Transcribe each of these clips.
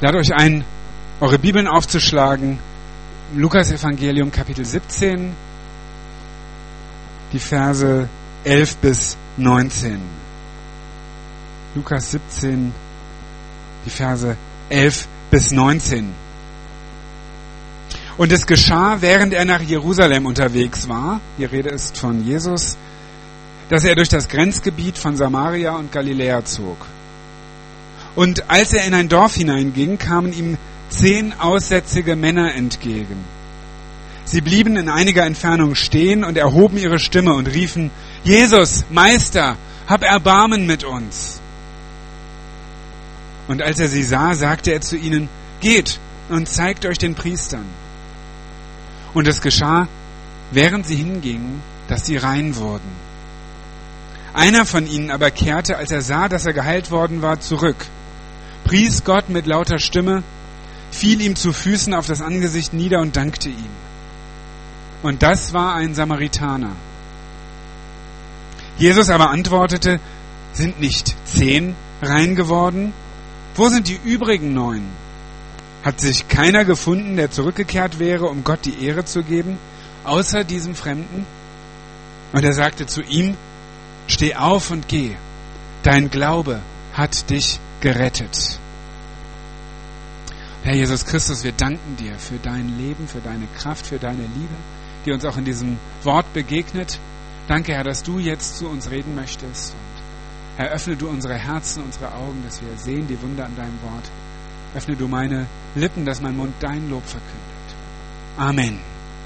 Lade euch ein, eure Bibeln aufzuschlagen. Lukas-Evangelium, Kapitel 17, die Verse 11 bis 19. Lukas 17, die Verse 11 bis 19. Und es geschah, während er nach Jerusalem unterwegs war, die Rede ist von Jesus, dass er durch das Grenzgebiet von Samaria und Galiläa zog. Und als er in ein Dorf hineinging, kamen ihm 10 aussätzige Männer entgegen. Sie blieben in einiger Entfernung stehen und erhoben ihre Stimme und riefen: Jesus, Meister, hab Erbarmen mit uns. Und als er sie sah, sagte er zu ihnen: Geht und zeigt euch den Priestern. Und es geschah, während sie hingingen, dass sie rein wurden. Einer von ihnen aber kehrte, als er sah, dass er geheilt worden war, zurück, pries Gott mit lauter Stimme, fiel ihm zu Füßen auf das Angesicht nieder und dankte ihm. Und das war ein Samaritaner. Jesus aber antwortete: Sind nicht 10 rein geworden? Wo sind die übrigen 9? Hat sich keiner gefunden, der zurückgekehrt wäre, um Gott die Ehre zu geben, außer diesem Fremden? Und er sagte zu ihm: Steh auf und geh. Dein Glaube hat dich gerettet. Herr Jesus Christus, wir danken dir für dein Leben, für deine Kraft, für deine Liebe, die uns auch in diesem Wort begegnet. Danke, Herr, dass du jetzt zu uns reden möchtest. Und Herr, öffne du unsere Herzen, unsere Augen, dass wir sehen die Wunder an deinem Wort. Öffne du meine Lippen, dass mein Mund dein Lob verkündet. Amen.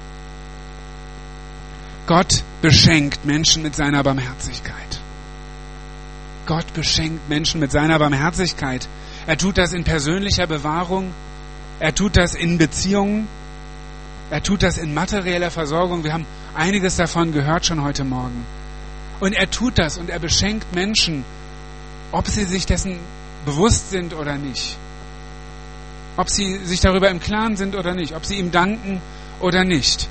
Gott beschenkt Menschen mit seiner Barmherzigkeit. Gott beschenkt Menschen mit seiner Barmherzigkeit. Er tut das in persönlicher Bewahrung. Er tut das in Beziehungen. Er tut das in materieller Versorgung. Wir haben einiges davon gehört schon heute Morgen. Und er tut das und er beschenkt Menschen, ob sie sich dessen bewusst sind oder nicht. Ob sie sich darüber im Klaren sind oder nicht. Ob sie ihm danken oder nicht.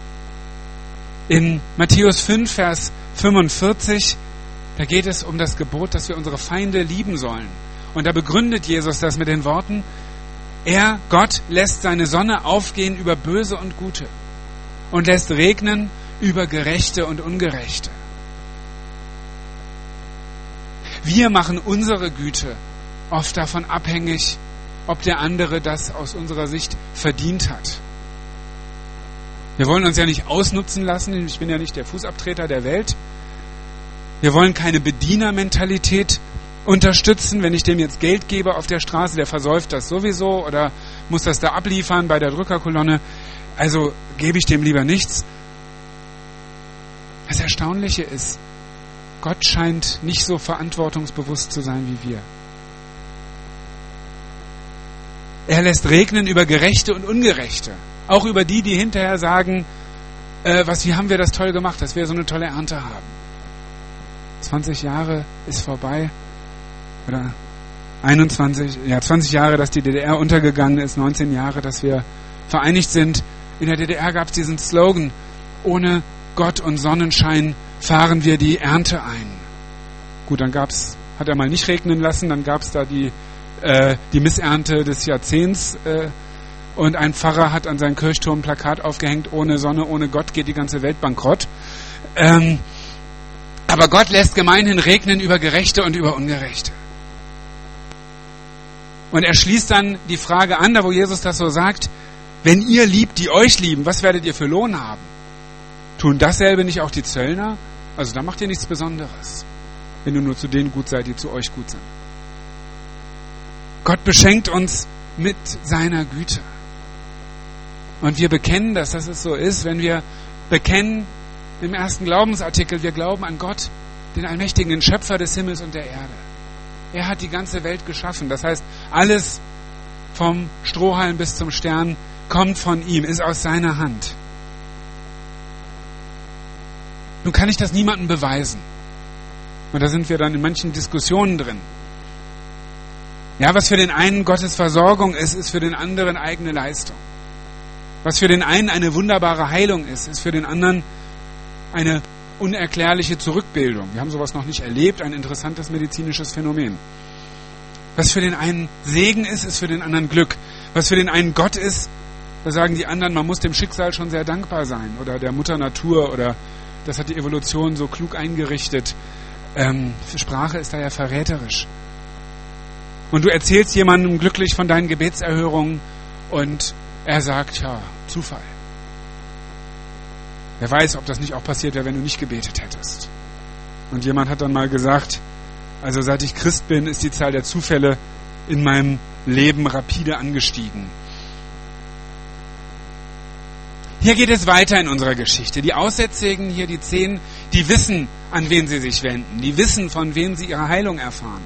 In Matthäus 5, Vers 45, da geht es um das Gebot, dass wir unsere Feinde lieben sollen. Und da begründet Jesus das mit den Worten: Er, Gott, lässt seine Sonne aufgehen über Böse und Gute und lässt regnen über Gerechte und Ungerechte. Wir machen unsere Güte oft davon abhängig, ob der andere das aus unserer Sicht verdient hat. Wir wollen uns ja nicht ausnutzen lassen. Ich bin ja nicht der Fußabtreter der Welt. Wir wollen keine Bedienermentalität unterstützen. Wenn ich dem jetzt Geld gebe auf der Straße, der versäuft das sowieso oder muss das da abliefern bei der Drückerkolonne. Also gebe ich dem lieber nichts. Das Erstaunliche ist, Gott scheint nicht so verantwortungsbewusst zu sein wie wir. Er lässt regnen über Gerechte und Ungerechte. Auch über die hinterher sagen, wie haben wir das toll gemacht, dass wir so eine tolle Ernte haben. 20 Jahre ist vorbei. Oder 20 Jahre, dass die DDR untergegangen ist, 19 Jahre, dass wir vereinigt sind. In der DDR gab es diesen Slogan: Ohne Gott und Sonnenschein fahren wir die Ernte ein. Gut, dann hat er mal nicht regnen lassen, dann gab es da die Missernte des Jahrzehnts und ein Pfarrer hat an seinen Kirchturm ein Plakat aufgehängt: Ohne Sonne, ohne Gott geht die ganze Welt bankrott. Aber Gott lässt gemeinhin regnen über Gerechte und über Ungerechte. Und er schließt dann die Frage an, da wo Jesus das so sagt: Wenn ihr liebt, die euch lieben, was werdet ihr für Lohn haben? Tun dasselbe nicht auch die Zöllner? Also da macht ihr nichts Besonderes, wenn ihr nur zu denen gut seid, die zu euch gut sind. Gott beschenkt uns mit seiner Güte. Und wir bekennen, dass es so ist, wenn wir bekennen im ersten Glaubensartikel, wir glauben an Gott, den Allmächtigen, den Schöpfer des Himmels und der Erde. Er hat die ganze Welt geschaffen. Das heißt, alles vom Strohhalm bis zum Stern kommt von ihm, ist aus seiner Hand. Nun kann ich das niemandem beweisen. Und da sind wir dann in manchen Diskussionen drin. Ja, was für den einen Gottes Versorgung ist, ist für den anderen eigene Leistung. Was für den einen eine wunderbare Heilung ist für den anderen eine unerklärliche Zurückbildung. Wir haben sowas noch nicht erlebt, ein interessantes medizinisches Phänomen. Was für den einen Segen ist für den anderen Glück. Was für den einen Gott ist, da sagen die anderen, man muss dem Schicksal schon sehr dankbar sein. Oder der Mutter Natur, oder das hat die Evolution so klug eingerichtet. Sprache ist da ja verräterisch. Und du erzählst jemandem glücklich von deinen Gebetserhörungen und er sagt, ja, Zufall. Wer weiß, ob das nicht auch passiert wäre, wenn du nicht gebetet hättest. Und jemand hat dann mal gesagt, also seit ich Christ bin, ist die Zahl der Zufälle in meinem Leben rapide angestiegen. Hier geht es weiter in unserer Geschichte. Die Aussätzigen hier, die 10, die wissen, an wen sie sich wenden. Die wissen, von wem sie ihre Heilung erfahren.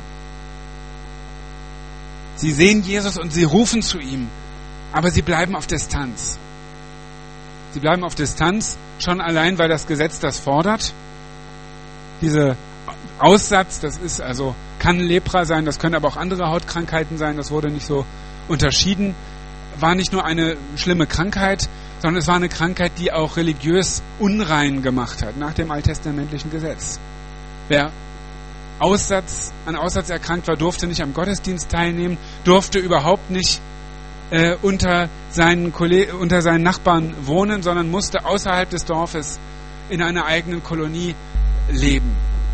Sie sehen Jesus und sie rufen zu ihm, aber sie bleiben auf Distanz. Sie bleiben auf Distanz, schon allein, weil das Gesetz das fordert. Dieser Aussatz, das ist also, kann Lepra sein, das können aber auch andere Hautkrankheiten sein, das wurde nicht so unterschieden, war nicht nur eine schlimme Krankheit, sondern es war eine Krankheit, die auch religiös unrein gemacht hat, nach dem alttestamentlichen Gesetz. Wer an Aussatz erkrankt war, durfte nicht am Gottesdienst teilnehmen, durfte überhaupt nicht unter seinen Nachbarn wohnen, sondern musste außerhalb des Dorfes in einer eigenen Kolonie leben.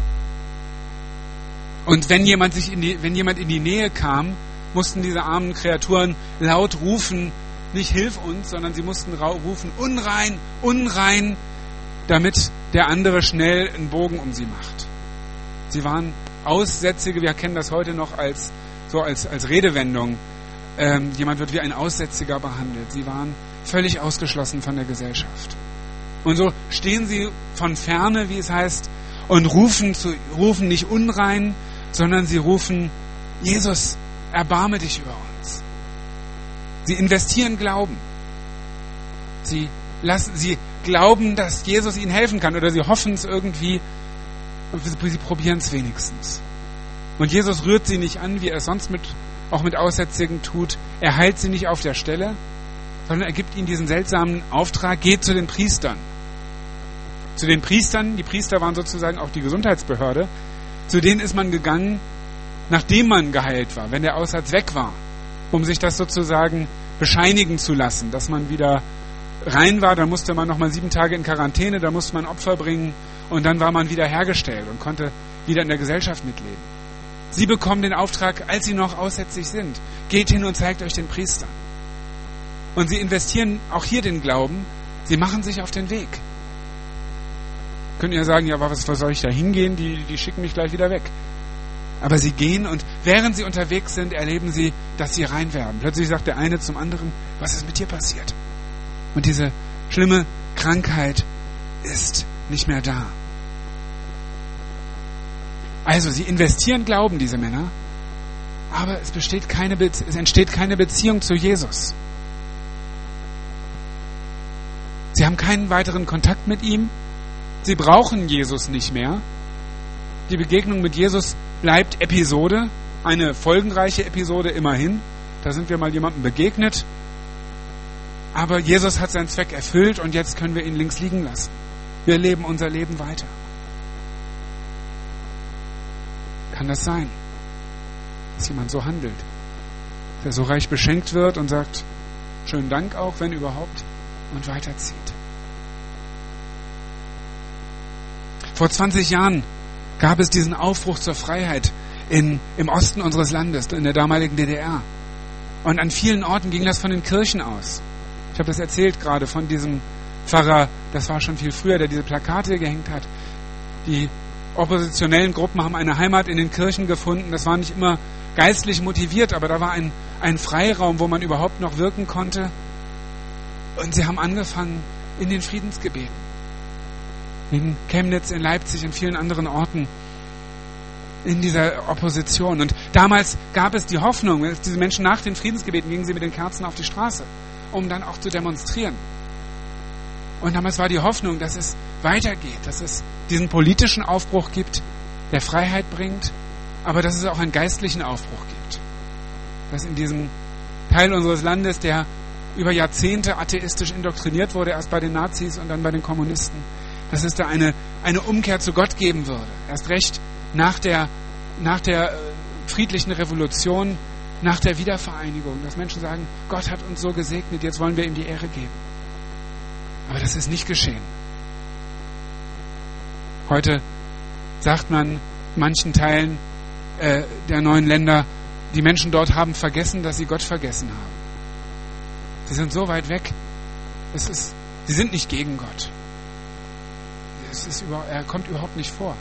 Und wenn jemand in die Nähe kam, mussten diese armen Kreaturen laut rufen, nicht hilf uns, sondern sie mussten rufen, unrein, unrein, damit der andere schnell einen Bogen um sie macht. Sie waren Aussätzige, wir kennen das heute noch als Redewendung. Jemand wird wie ein Aussätziger behandelt. Sie waren völlig ausgeschlossen von der Gesellschaft. Und so stehen sie von ferne, wie es heißt, und rufen nicht unrein, sondern sie rufen, Jesus, erbarme dich über uns. Sie investieren Glauben. Sie glauben, dass Jesus ihnen helfen kann, oder sie hoffen es irgendwie, und sie probieren es wenigstens. Und Jesus rührt sie nicht an, wie er es sonst auch mit Aussätzigen tut. Er heilt sie nicht auf der Stelle, sondern er gibt ihnen diesen seltsamen Auftrag, geht zu den Priestern. Zu den Priestern, die Priester waren sozusagen auch die Gesundheitsbehörde, zu denen ist man gegangen, nachdem man geheilt war, wenn der Aussatz weg war, um sich das sozusagen bescheinigen zu lassen, dass man wieder rein war. Dann musste man nochmal 7 Tage in Quarantäne, da musste man Opfer bringen und dann war man wieder hergestellt und konnte wieder in der Gesellschaft mitleben. Sie bekommen den Auftrag, als sie noch aussätzig sind. Geht hin und zeigt euch den Priestern. Und sie investieren auch hier den Glauben, sie machen sich auf den Weg. Können ja sagen, ja, was soll ich da hingehen? Die schicken mich gleich wieder weg. Aber sie gehen und während sie unterwegs sind, erleben sie, dass sie rein werden. Plötzlich sagt der eine zum anderen, was ist mit dir passiert? Und diese schlimme Krankheit ist nicht mehr da. Also, sie investieren Glauben, diese Männer, aber es entsteht keine Beziehung zu Jesus. Sie haben keinen weiteren Kontakt mit ihm. Sie brauchen Jesus nicht mehr. Die Begegnung mit Jesus bleibt Episode, eine folgenreiche Episode immerhin. Da sind wir mal jemandem begegnet. Aber Jesus hat seinen Zweck erfüllt und jetzt können wir ihn links liegen lassen. Wir leben unser Leben weiter. Kann das sein, dass jemand so handelt, der so reich beschenkt wird und sagt, schönen Dank auch, wenn überhaupt, und weiterzieht? Vor 20 Jahren gab es diesen Aufbruch zur Freiheit im Osten unseres Landes, in der damaligen DDR. Und an vielen Orten ging das von den Kirchen aus. Ich habe das erzählt gerade von diesem Pfarrer, das war schon viel früher, der diese Plakate gehängt hat. Die oppositionellen Gruppen haben eine Heimat in den Kirchen gefunden. Das war nicht immer geistlich motiviert, aber da war ein Freiraum, wo man überhaupt noch wirken konnte. Und sie haben angefangen in den Friedensgebeten. In Chemnitz, in Leipzig, in vielen anderen Orten. In dieser Opposition. Und damals gab es die Hoffnung, dass diese Menschen nach den Friedensgebeten gingen sie mit den Kerzen auf die Straße, um dann auch zu demonstrieren. Und damals war die Hoffnung, dass es weitergeht, dass es diesen politischen Aufbruch gibt, der Freiheit bringt, aber dass es auch einen geistlichen Aufbruch gibt. Dass in diesem Teil unseres Landes, der über Jahrzehnte atheistisch indoktriniert wurde, erst bei den Nazis und dann bei den Kommunisten, dass es da eine Umkehr zu Gott geben würde. Erst recht nach der friedlichen Revolution nach der Wiedervereinigung, dass Menschen sagen, Gott hat uns so gesegnet, jetzt wollen wir ihm die Ehre geben. Aber das ist nicht geschehen. Heute sagt man in manchen Teilen der neuen Länder, die Menschen dort haben vergessen, dass sie Gott vergessen haben. Sie sind so weit weg. Sie sind nicht gegen Gott. Er kommt überhaupt nicht vor.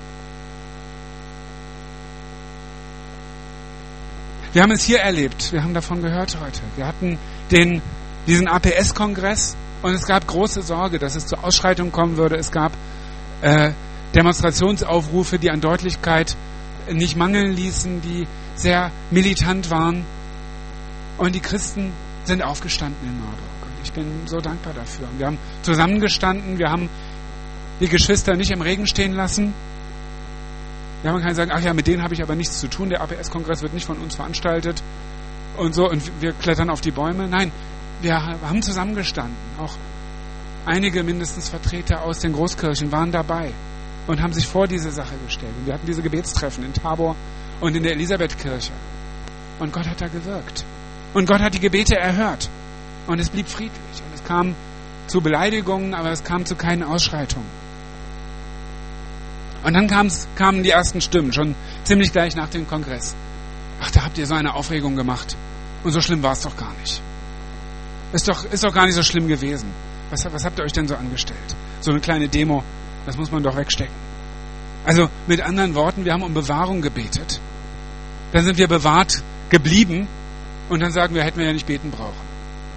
Wir haben es hier erlebt. Wir haben davon gehört heute. Wir hatten diesen APS-Kongress und es gab große Sorge, dass es zur Ausschreitung kommen würde. Es gab Demonstrationsaufrufe, die an Deutlichkeit nicht mangeln ließen, die sehr militant waren. Und die Christen sind aufgestanden in Marburg. Und ich bin so dankbar dafür. Und wir haben zusammengestanden, wir haben die Geschwister nicht im Regen stehen lassen. Ja, man kann sagen, ach ja, mit denen habe ich aber nichts zu tun. Der APS-Kongress wird nicht von uns veranstaltet und so und wir klettern auf die Bäume. Nein, wir haben zusammengestanden. Auch einige mindestens Vertreter aus den Großkirchen waren dabei und haben sich vor diese Sache gestellt. Und wir hatten diese Gebetstreffen in Tabor und in der Elisabethkirche. Und Gott hat da gewirkt. Und Gott hat die Gebete erhört. Und es blieb friedlich. Und es kam zu Beleidigungen, aber es kam zu keinen Ausschreitungen. Und dann kamen die ersten Stimmen, schon ziemlich gleich nach dem Kongress. Ach, da habt ihr so eine Aufregung gemacht. Und so schlimm war es doch gar nicht. Ist doch gar nicht so schlimm gewesen. Was habt ihr euch denn so angestellt? So eine kleine Demo, das muss man doch wegstecken. Also mit anderen Worten, wir haben um Bewahrung gebetet. Dann sind wir bewahrt geblieben. Und dann sagen wir, hätten wir ja nicht beten brauchen.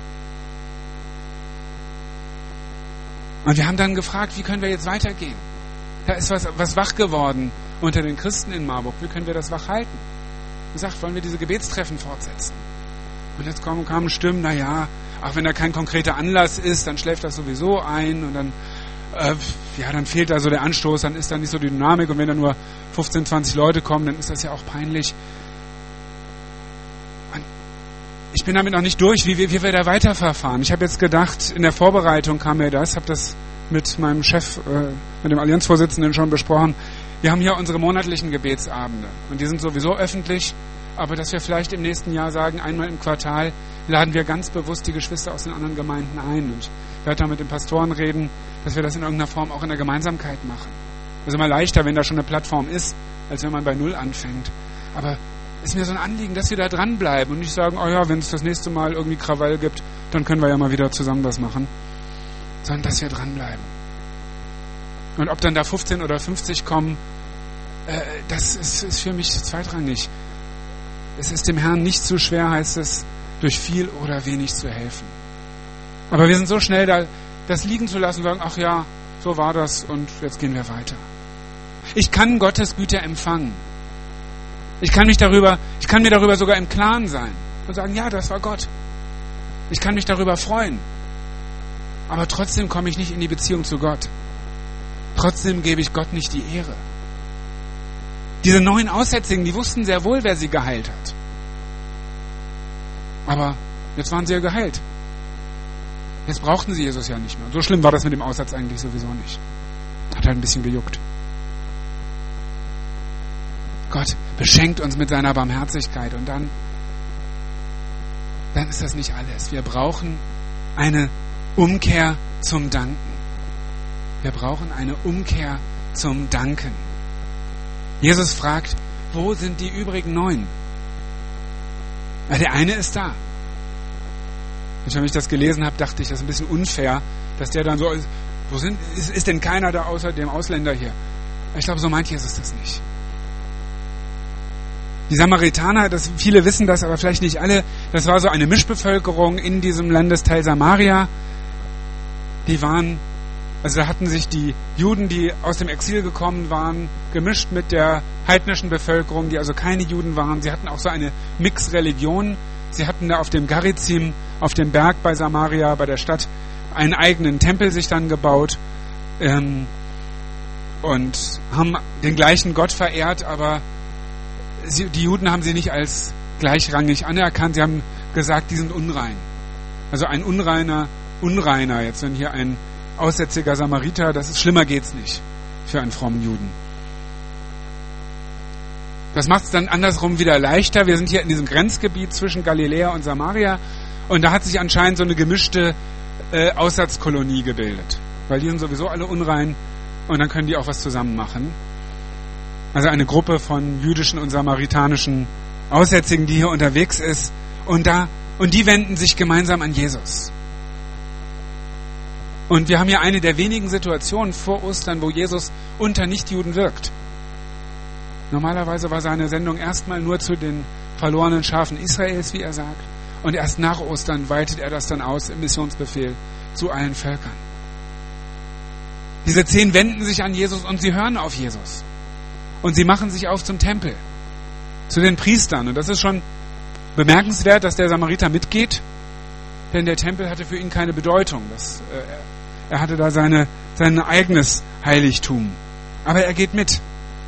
Und wir haben dann gefragt, wie können wir jetzt weitergehen? Da ist was wach geworden unter den Christen in Marburg. Wie können wir das wach halten? Wir sagt, wollen wir diese Gebetstreffen fortsetzen? Und jetzt kamen Stimmen, auch wenn da kein konkreter Anlass ist, dann schläft das sowieso ein und dann dann fehlt da so der Anstoß, dann ist da nicht so die Dynamik und wenn da nur 15, 20 Leute kommen, dann ist das ja auch peinlich. Und ich bin damit noch nicht durch, wie wir da weiterverfahren. Ich habe jetzt gedacht, in der Vorbereitung kam mir das, habe das mit meinem Chef, mit dem Allianzvorsitzenden schon besprochen. Wir haben hier unsere monatlichen Gebetsabende und die sind sowieso öffentlich, aber dass wir vielleicht im nächsten Jahr sagen, einmal im Quartal laden wir ganz bewusst die Geschwister aus den anderen Gemeinden ein und ich werde da mit den Pastoren reden, dass wir das in irgendeiner Form auch in der Gemeinsamkeit machen. Das ist immer leichter, wenn da schon eine Plattform ist, als wenn man bei Null anfängt. Aber es ist mir so ein Anliegen, dass wir da dranbleiben und nicht sagen, oh ja, wenn es das nächste Mal irgendwie Krawall gibt, dann können wir ja mal wieder zusammen was machen. Sondern dass wir dranbleiben. Und ob dann da 15 oder 50 kommen, das ist für mich zweitrangig. Es ist dem Herrn nicht zu schwer, heißt es, durch viel oder wenig zu helfen. Aber wir sind so schnell da, das liegen zu lassen und sagen, ach ja, so war das und jetzt gehen wir weiter. Ich kann Gottes Güte empfangen. Ich kann mir darüber sogar im Klaren sein und sagen, ja, das war Gott. Ich kann mich darüber freuen. Aber trotzdem komme ich nicht in die Beziehung zu Gott. Trotzdem gebe ich Gott nicht die Ehre. Diese 9 Aussätzigen, die wussten sehr wohl, wer sie geheilt hat. Aber jetzt waren sie ja geheilt. Jetzt brauchten sie Jesus ja nicht mehr. So schlimm war das mit dem Aussatz eigentlich sowieso nicht. Hat halt ein bisschen gejuckt. Gott beschenkt uns mit seiner Barmherzigkeit und dann ist das nicht alles. Wir brauchen eine Umkehr zum Danken. Wir brauchen eine Umkehr zum Danken. Jesus fragt, wo sind die übrigen 9? Weil der eine ist da. Und wenn ich das gelesen habe, dachte ich, das ist ein bisschen unfair, dass der dann so ist. Ist denn keiner da außer dem Ausländer hier? Ich glaube, so meint Jesus das nicht. Die Samaritaner, viele wissen das, aber vielleicht nicht alle, das war so eine Mischbevölkerung in diesem Landesteil Samaria. Da hatten sich die Juden, die aus dem Exil gekommen waren, gemischt mit der heidnischen Bevölkerung, die also keine Juden waren. Sie hatten auch so eine Mixreligion. Sie hatten da auf dem Garizim, auf dem Berg bei Samaria, bei der Stadt, einen eigenen Tempel sich dann gebaut und haben den gleichen Gott verehrt, aber die Juden haben sie nicht als gleichrangig anerkannt. Sie haben gesagt, die sind unrein. Also ein Unreiner, jetzt wenn hier ein aussätziger Samariter, schlimmer geht's nicht für einen frommen Juden. Das macht es dann andersrum wieder leichter. Wir sind hier in diesem Grenzgebiet zwischen Galiläa und Samaria und da hat sich anscheinend so eine gemischte Aussatzkolonie gebildet. Weil die sind sowieso alle unrein und dann können die auch was zusammen machen. Also eine Gruppe von jüdischen und samaritanischen Aussätzigen, die hier unterwegs ist und die wenden sich gemeinsam an Jesus. Und wir haben ja eine der wenigen Situationen vor Ostern, wo Jesus unter Nichtjuden wirkt. Normalerweise war seine Sendung erstmal nur zu den verlorenen Schafen Israels, wie er sagt. Und erst nach Ostern weitet er das dann aus im Missionsbefehl zu allen Völkern. Diese 10 wenden sich an Jesus und sie hören auf Jesus. Und sie machen sich auf zum Tempel, zu den Priestern. Und das ist schon bemerkenswert, dass der Samariter mitgeht, denn der Tempel hatte für ihn keine Bedeutung. Er hatte da sein eigenes Heiligtum. Aber er geht mit.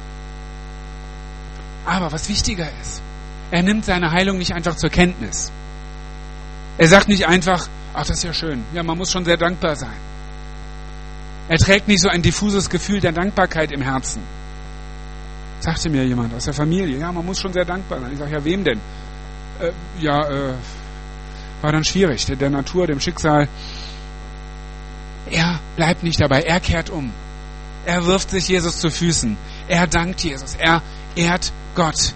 Aber was wichtiger ist, er nimmt seine Heilung nicht einfach zur Kenntnis. Er sagt nicht einfach, ach, das ist ja schön. Ja, man muss schon sehr dankbar sein. Er trägt nicht so ein diffuses Gefühl der Dankbarkeit im Herzen. Sagte mir jemand aus der Familie, ja, man muss schon sehr dankbar sein. Ich sage, ja, wem denn? War dann schwierig, der Natur, dem Schicksal. Er bleibt nicht dabei, er kehrt um. Er wirft sich Jesus zu Füßen. Er dankt Jesus, er ehrt Gott.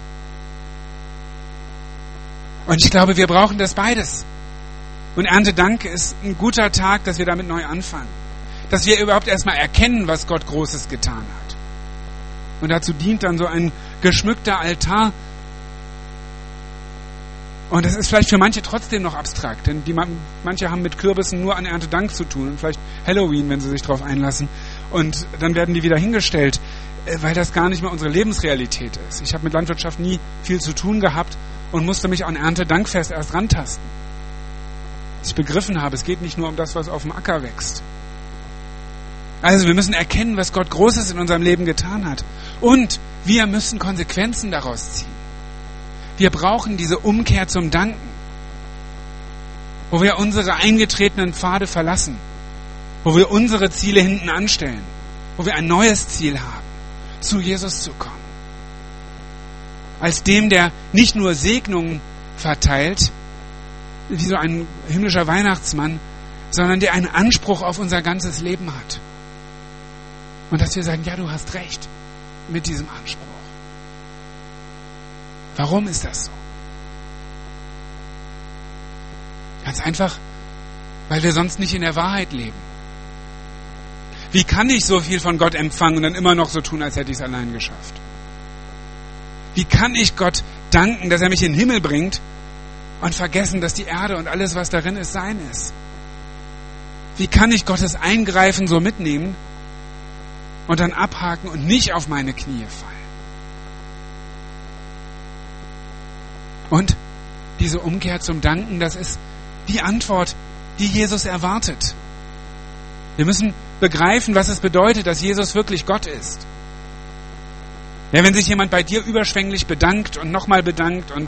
Und ich glaube, wir brauchen das beides. Und Erntedank ist ein guter Tag, dass wir damit neu anfangen. Dass wir überhaupt erstmal erkennen, was Gott Großes getan hat. Und dazu dient dann so ein geschmückter Altar. Und das ist vielleicht für manche trotzdem noch abstrakt, denn manche haben mit Kürbissen nur an Erntedank zu tun und vielleicht Halloween, wenn sie sich darauf einlassen. Und dann werden die wieder hingestellt, weil das gar nicht mehr unsere Lebensrealität ist. Ich habe mit Landwirtschaft nie viel zu tun gehabt und musste mich an Erntedankfest erst rantasten. Dass ich begriffen habe, es geht nicht nur um das, was auf dem Acker wächst. Also wir müssen erkennen, was Gott Großes in unserem Leben getan hat. Und wir müssen Konsequenzen daraus ziehen. Wir brauchen diese Umkehr zum Danken, wo wir unsere eingetretenen Pfade verlassen, wo wir unsere Ziele hinten anstellen, wo wir ein neues Ziel haben, zu Jesus zu kommen. Als dem, der nicht nur Segnungen verteilt, wie so ein himmlischer Weihnachtsmann, sondern der einen Anspruch auf unser ganzes Leben hat. Und dass wir sagen, ja, du hast recht mit diesem Anspruch. Warum ist das so? Ganz einfach, weil wir sonst nicht in der Wahrheit leben. Wie kann ich so viel von Gott empfangen und dann immer noch so tun, als hätte ich es allein geschafft? Wie kann ich Gott danken, dass er mich in den Himmel bringt und vergessen, dass die Erde und alles, was darin ist, sein ist? Wie kann ich Gottes Eingreifen so mitnehmen und dann abhaken und nicht auf meine Knie fallen? Und diese Umkehr zum Danken, das ist die Antwort, die Jesus erwartet. Wir müssen begreifen, was es bedeutet, dass Jesus wirklich Gott ist. Ja, wenn sich jemand bei dir überschwänglich bedankt und nochmal bedankt und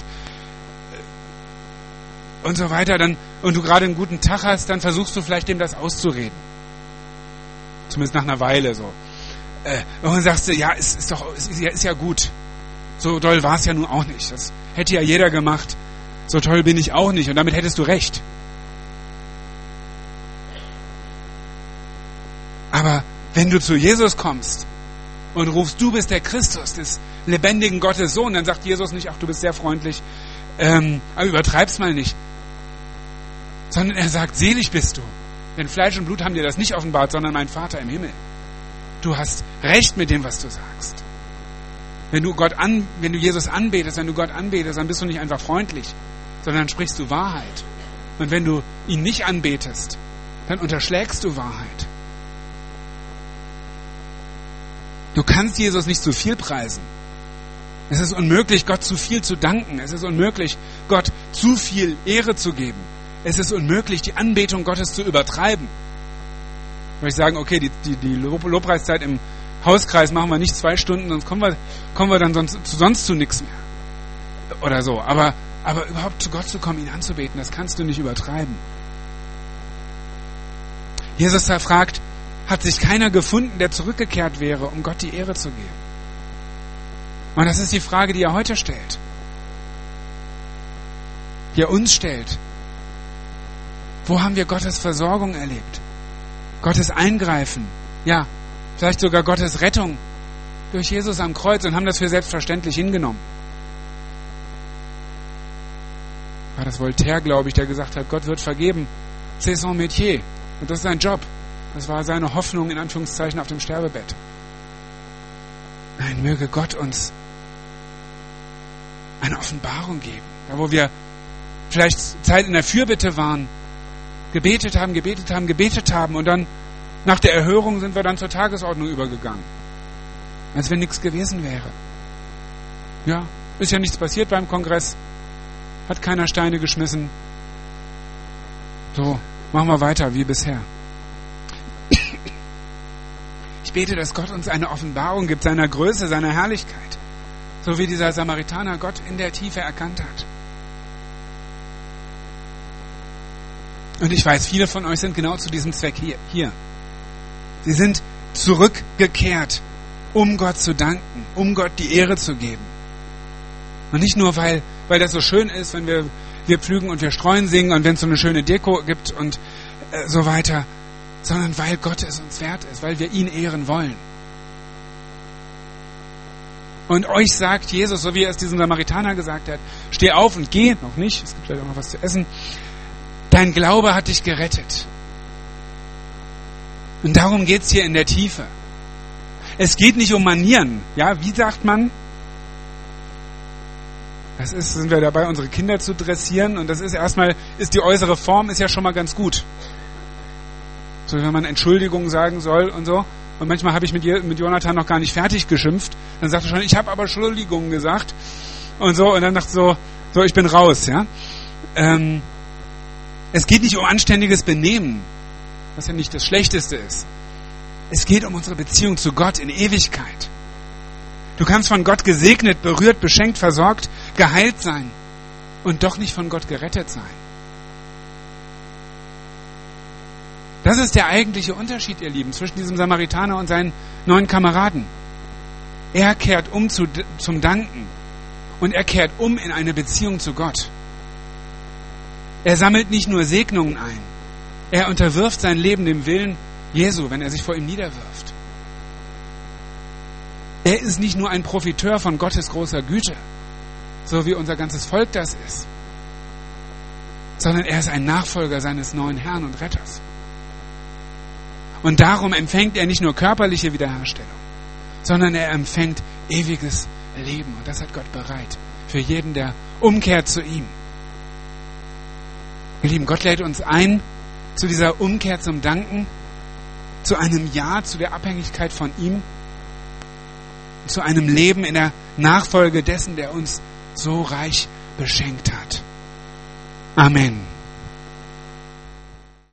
so weiter, und du gerade einen guten Tag hast, dann versuchst du vielleicht dem das auszureden. Zumindest nach einer Weile so. Und dann sagst du, ja, ist ja gut. So doll war es ja nun auch nicht. Das hätte ja jeder gemacht. So toll bin ich auch nicht. Und damit hättest du recht. Aber wenn du zu Jesus kommst und rufst, du bist der Christus, des lebendigen Gottes Sohn, dann sagt Jesus nicht, ach, du bist sehr freundlich, aber übertreib's mal nicht. Sondern er sagt, selig bist du. Denn Fleisch und Blut haben dir das nicht offenbart, sondern mein Vater im Himmel. Du hast recht mit dem, was du sagst. Wenn du Jesus anbetest, wenn du Gott anbetest, dann bist du nicht einfach freundlich, sondern dann sprichst du Wahrheit. Und wenn du ihn nicht anbetest, dann unterschlägst du Wahrheit. Du kannst Jesus nicht zu viel preisen. Es ist unmöglich, Gott zu viel zu danken. Es ist unmöglich, Gott zu viel Ehre zu geben. Es ist unmöglich, die Anbetung Gottes zu übertreiben. Würde ich sagen, okay, die Lobpreiszeit im Hauskreis machen wir nicht 2 Stunden, sonst kommen wir dann sonst zu nichts mehr. Oder so. Aber überhaupt zu Gott zu kommen, ihn anzubeten, das kannst du nicht übertreiben. Jesus da fragt, hat sich keiner gefunden, der zurückgekehrt wäre, um Gott die Ehre zu geben? Und das ist die Frage, die er heute stellt. Die er uns stellt. Wo haben wir Gottes Versorgung erlebt? Gottes Eingreifen? Ja, vielleicht sogar Gottes Rettung durch Jesus am Kreuz und haben das für selbstverständlich hingenommen. War das Voltaire, glaube ich, der gesagt hat, Gott wird vergeben. C'est son métier. Und das ist sein Job. Das war seine Hoffnung, in Anführungszeichen, auf dem Sterbebett. Nein, möge Gott uns eine Offenbarung geben. Da, wo wir vielleicht Zeit in der Fürbitte waren, gebetet haben und dann nach der Erhörung sind wir dann zur Tagesordnung übergegangen. Als wenn nichts gewesen wäre. Ja, ist ja nichts passiert beim Kongress. Hat keiner Steine geschmissen. So, machen wir weiter wie bisher. Ich bete, dass Gott uns eine Offenbarung gibt, seiner Größe, seiner Herrlichkeit. So wie dieser Samaritaner Gott in der Tiefe erkannt hat. Und ich weiß, viele von euch sind genau zu diesem Zweck hier. Sie sind zurückgekehrt, um Gott zu danken, um Gott die Ehre zu geben. Und nicht nur, weil das so schön ist, wenn wir pflügen und wir streuen singen und wenn es so eine schöne Deko gibt und so weiter, sondern weil Gott es uns wert ist, weil wir ihn ehren wollen. Und euch sagt Jesus, so wie er es diesem Samaritaner gesagt hat, steh auf und geh, noch nicht, es gibt vielleicht auch noch was zu essen, dein Glaube hat dich gerettet. Und darum geht's hier in der Tiefe. Es geht nicht um Manieren. Ja, wie sagt man? Sind wir dabei, unsere Kinder zu dressieren und das ist erstmal, die äußere Form ist ja schon mal ganz gut. So, wenn man Entschuldigung sagen soll und so. Und manchmal habe ich mit Jonathan noch gar nicht fertig geschimpft. Dann sagt er schon, ich habe aber Entschuldigung gesagt. Und so, und dann dachte so, ich bin raus, ja. Es geht nicht um anständiges Benehmen, was ja nicht das Schlechteste ist. Es geht um unsere Beziehung zu Gott in Ewigkeit. Du kannst von Gott gesegnet, berührt, beschenkt, versorgt, geheilt sein und doch nicht von Gott gerettet sein. Das ist der eigentliche Unterschied, ihr Lieben, zwischen diesem Samaritaner und seinen 9 Kameraden. Er kehrt um zum Danken und er kehrt um in eine Beziehung zu Gott. Er sammelt nicht nur Segnungen ein, er unterwirft sein Leben dem Willen Jesu, wenn er sich vor ihm niederwirft. Er ist nicht nur ein Profiteur von Gottes großer Güte, so wie unser ganzes Volk das ist, sondern er ist ein Nachfolger seines neuen Herrn und Retters. Und darum empfängt er nicht nur körperliche Wiederherstellung, sondern er empfängt ewiges Leben. Und das hat Gott bereit für jeden, der umkehrt zu ihm. Ihr Lieben, Gott lädt uns ein zu dieser Umkehr zum Danken, zu einem Ja, zu der Abhängigkeit von ihm, zu einem Leben in der Nachfolge dessen, der uns so reich beschenkt hat. Amen.